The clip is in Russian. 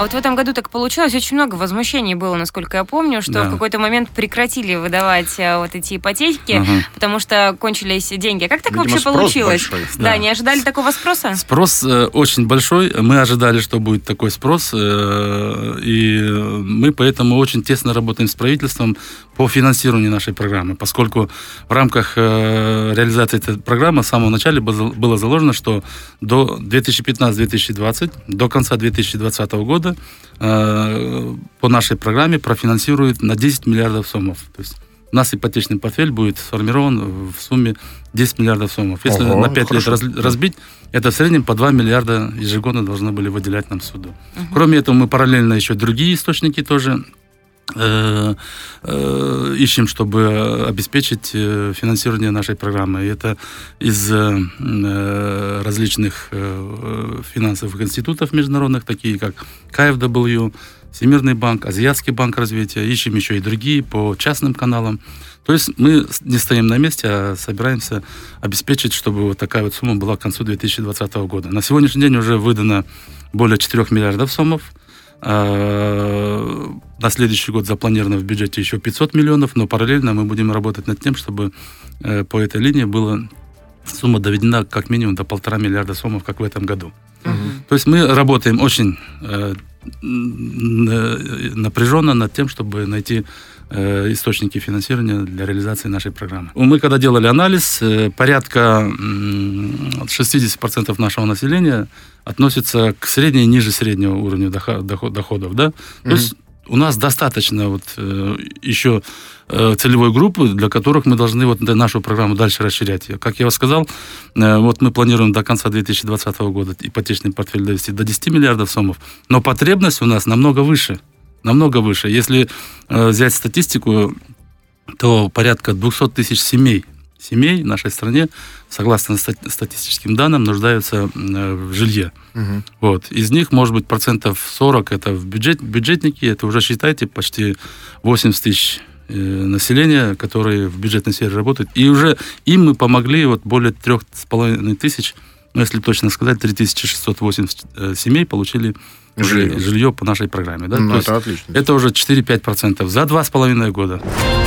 вот в этом году так получилось, очень много возмущений было, насколько я помню, что в какой-то момент прекратили выдавать вот эти ипотеки, потому что кончились деньги. Как так вообще получилось? Да, не ожидали такого спроса? Спрос очень большой. Мы ожидали, что будет такой спрос, и мы поэтому очень тесно работаем с правительством по финансированию нашей программы, поскольку в рамках реализации этой программы с самого начала было заложено, что до 2015-2020, до конца 2020 года по нашей программе профинансируют на 10 миллиардов сомов. То есть у нас ипотечный портфель будет сформирован в сумме 10 миллиардов сомов. Если на 5 лет разбить, это в среднем по 2 миллиарда ежегодно должны были выделять нам суду. Кроме этого, мы параллельно еще другие источники тоже ищем, чтобы обеспечить финансирование нашей программы. И это из различных финансовых институтов международных, такие как КФW, Всемирный банк, Азиатский банк развития. Ищем еще и другие по частным каналам. То есть мы не стоим на месте, а собираемся обеспечить, чтобы вот такая вот сумма была к концу 2020 года. На сегодняшний день уже выдано более 4 миллиардов сомов. На следующий год запланировано в бюджете еще 500 миллионов, но параллельно мы будем работать над тем, чтобы по этой линии была сумма доведена как минимум до 1,5 миллиарда сомов, как в этом году. То есть мы работаем очень напряженно над тем, чтобы найти источники финансирования для реализации нашей программы. Мы когда делали анализ, порядка 60% нашего населения относится к средней и ниже среднего уровню доходов. Да? То есть у нас достаточно вот еще целевой группы, для которых мы должны вот нашу программу дальше расширять. Как я сказал, вот мы планируем до конца 2020 года ипотечный портфель довести до 10 миллиардов сомов, но потребность у нас намного выше. Намного выше. Если взять статистику, то порядка 200 тысяч семей в нашей стране, согласно статистическим данным, нуждаются в жилье. Вот. Из них, может быть, 40% это бюджетники, это уже, считайте, почти 80 тысяч населения, которые в бюджетной сфере работают. И уже им мы помогли, вот более 3,5 тысяч, если точно сказать, 3680 семей получили жилье по нашей программе. Да? Это отлично. Это уже 4-5% за 2,5 года.